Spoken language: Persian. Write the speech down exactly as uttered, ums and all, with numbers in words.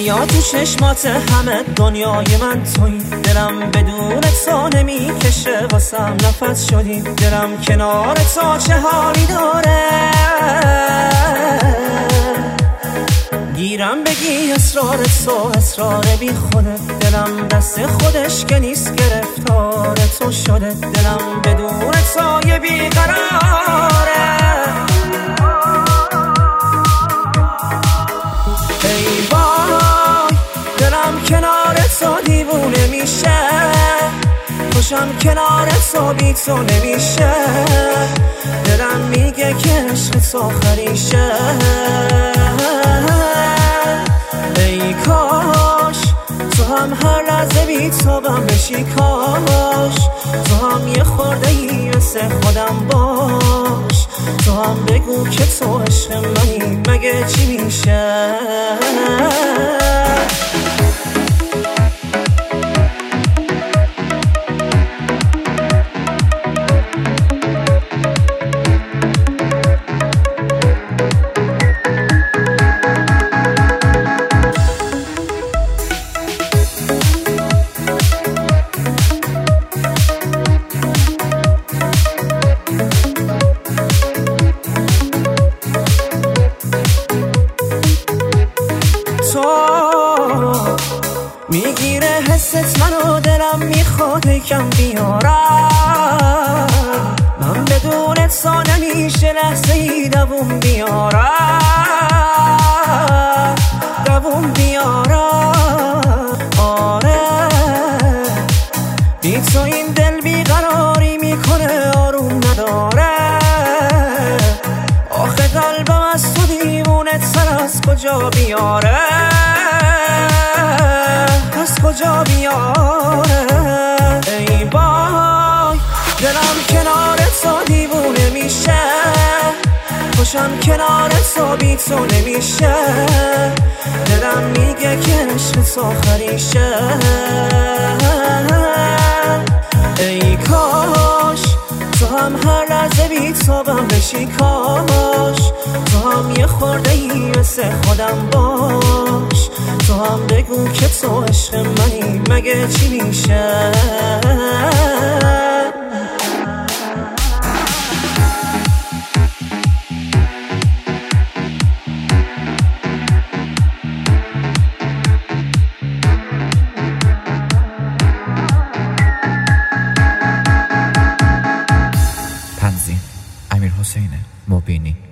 بیا تو چشمات همه دنیای من تویی، دلم بدون تو نمیکشه واسم نفس شدی، دلم کنار تو چه حالی داره، گیرم بگی اسرار تو اسرار بی خوده، دلم دست خودش که نیست گرفتار تو شده، دلم بدون تو یه بیقراره، ای وای دلم کنار تو دیوونه میشه، خوشم کنار تو بی تو نمیشه، دلم میگه که عشق تو آخریشه، ای کاش تو هم هر لحظه بی تو بم بشی، کاش تو هم یه خورده ای مثل خودم باش، تو هم بگو که تو عشق منی مگه چی میشه. میگیره حست منو دلم میخواد یکم بیارم، من بدون تو نمیشه لحظه ای دووم بیارم، دووم بیارم، آره بی تو این دل بیقراری میکنه آروم نداره، آخه قلبم از تو دیوونه تر از کجا بیاره، کجا بیاره، ای وای دلم کنار تو دیوونه میشه، خوشم کنار تو بی تو نمیشه، دلم میگه که عشق تو آخریشه، ای کاش تو هم هر لحظه بی تو بم بشی، کاش تو هم یه خورده ای مثل خودم باش، تو هم بگو که تو عشق منی مگه چی میشه. تنظیم امیرحسین مبینی.